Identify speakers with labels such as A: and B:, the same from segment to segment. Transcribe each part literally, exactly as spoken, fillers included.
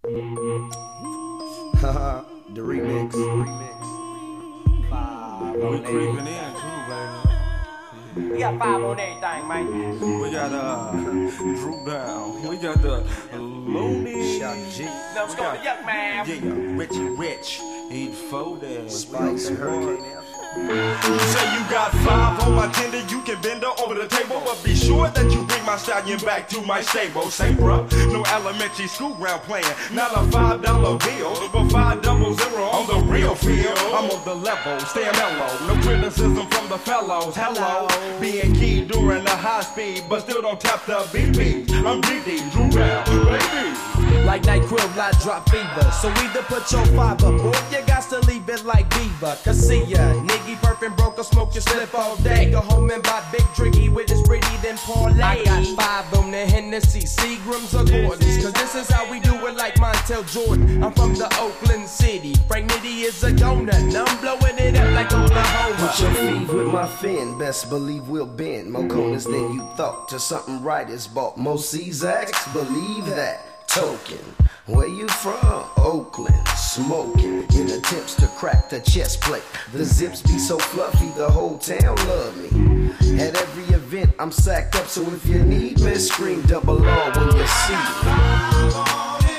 A: Haha, the remix. remix.
B: Five we creeping in too, baby.
C: We got five on everything, man.
B: We got uh, Drew Down. We got the Looney.
A: Shout G.
C: Now let's go to Young Man.
B: Yeah, Richie Rich. Eat four days.
A: Spikes and Hurricane.
D: You say you got five on my tender, you can bend her over the table, but be sure that you bring my stallion back to my stable. Say, bruh, no elementary school ground playing, not a five dollar bill, but five double zero on the real field. I'm on the level, stay mellow, no criticism from the fellows. Hello, being key during the high speed, but still don't tap the B P. I'm D D, Drew Down, baby.
E: Like NyQuil, I drop fever. So either put your five up, or you got to leave it like Beaver. Cause see ya, nigga perfect broke or smoke your slip all day. Go home and buy big drinky with his pretty then parlay. I got five on the Hennessy, Seagrams or Gordons. Cause this is how we do it like Montel Jordan. I'm from the Oakland City. Frank Nitty is a donut. I'm blowing it up like Oklahoma.
A: Put your feet with my fin, best believe we'll bend. More corners than you thought, to something right is bought. Most Czaks, believe that. Token, where you from? Oakland, smoking in attempts to crack the chest plate. The zips be so fluffy, the whole town love me. At every event, I'm sacked up, so if you need me, scream double R when you see me.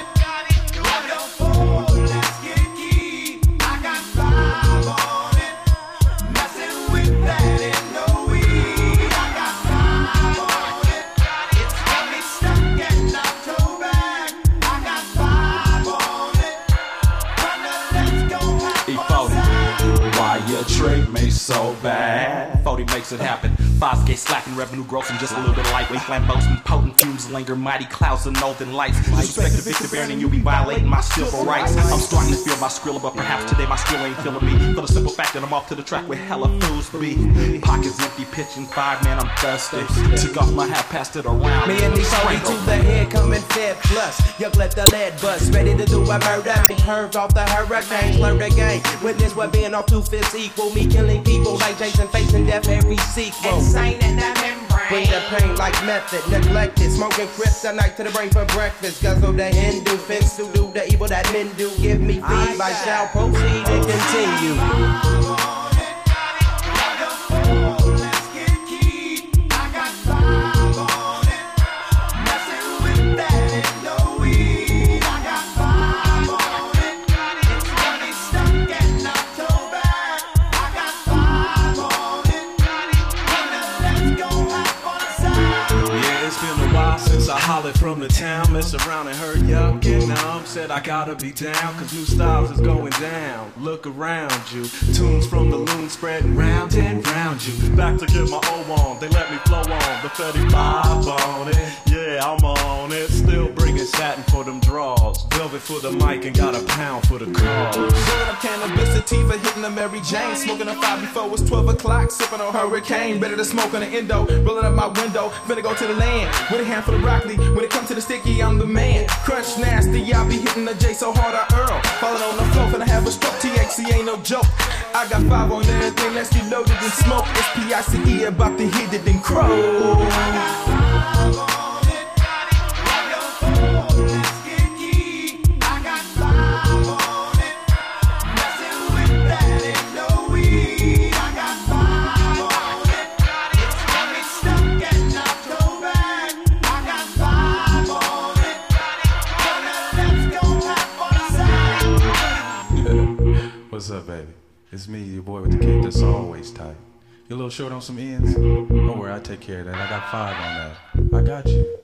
F: Your trade may so bad. forty makes it happen. Five gate slacking, revenue gross, and just a little bit of lightweight flambeaus and potent fumes linger, mighty clouds of northern lights. Disrespect to Victor Baron and you'll be violating my civil rights. I'm starting to feel my skrilla, but perhaps today my skill ain't feeling me. For the simple fact that I'm off to the track with hella fools be. Pockets empty, pitching five, man, I'm thirsty. Took off my hat, passed it around.
E: Me and these forty to the head coming fed plus. Yuck, let the lead bust. Ready to do a murder. Be curved off the hurricane. Learn the game. Witness what being off two fifths equal. Me killing people like Jason facing death every sequel.
C: Insane in that membrane.
E: Bring the pain like method. Neglected. Smoking kryptonite to the brain for breakfast. Guzzle the Hindu. Fence to do the evil that men do. Give me feed. I shall proceed and continue.
G: I hollered from the town, mess around and heard y'all get numb. Said I gotta be down, cause new styles is going down. Look around you, tunes from the loon spreading round and round you. Back to get my O on, they let me flow on. The thirty-five on it, yeah, I'm on it. Still bringing satin for them draws. Velvet for the mic and got a pound for the cause.
E: Rolling up cannabis sativa, hitting a Mary Jane. Smoking a five before it's twelve o'clock, sipping on Hurricane. Better to smoke on the endo, rolling up my window. Finna go to the land with a handful of broccoli. When it comes to the sticky, I'm the man. Crunch nasty, I be hitting the J so hard I earl. Falling on the floor, finna have a stroke. T H C ain't no joke. I got five on everything, let's get loaded and smoke. S P I C E about to hit it and crow.
G: What's up, baby? It's me, your boy with the kick that's always tight. You a little short on some ends? Don't worry, I take care of that. I got five on that. I got you.